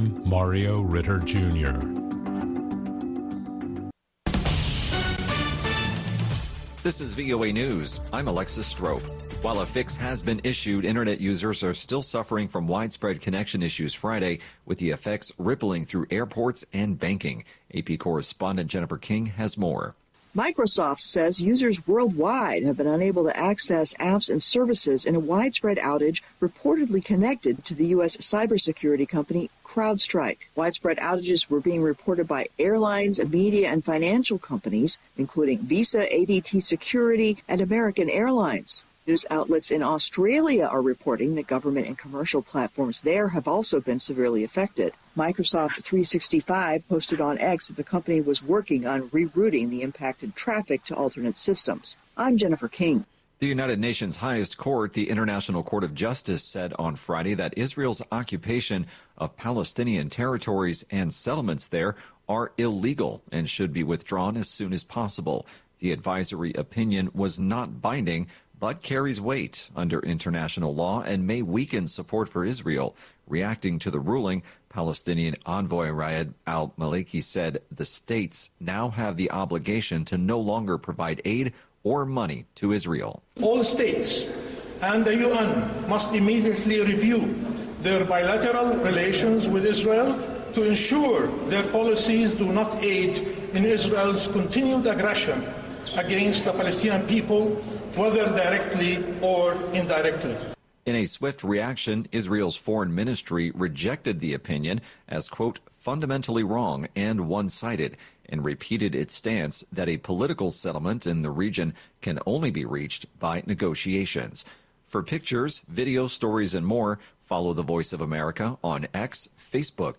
I'm Mario Ritter Jr. This is VOA News. I'm Alexis Strope. While a fix has been issued, Internet users are still suffering from widespread connection issues Friday, with the effects rippling through airports and banking. AP correspondent Jennifer King has more. Microsoft says users worldwide have been unable to access apps and services in a widespread outage reportedly connected to the U.S. cybersecurity company CrowdStrike. Widespread outages were being reported by airlines, media, and financial companies, including Visa, ADT Security, and American Airlines. News outlets in Australia are reporting that government and commercial platforms there have also been severely affected. Microsoft 365 posted on X that the company was working on rerouting the impacted traffic to alternate systems. I'm Jennifer King. The United Nations highest court, the International Court of Justice, said on Friday that Israel's occupation of Palestinian territories and settlements there are illegal and should be withdrawn as soon as possible. The advisory opinion was not binding, but carries weight under international law and may weaken support for Israel. Reacting to the ruling, Palestinian envoy Riyad al-Maliki said the states now have the obligation to no longer provide aid or money to Israel. All states and the UN must immediately review their bilateral relations with Israel to ensure their policies do not aid in Israel's continued aggression against the Palestinian people, whether directly or indirectly. In a swift reaction, Israel's foreign ministry rejected the opinion as, quote, fundamentally wrong and one-sided, and repeated its stance that a political settlement in the region can only be reached by negotiations. For pictures, video stories, and more, follow the Voice of America on X, Facebook,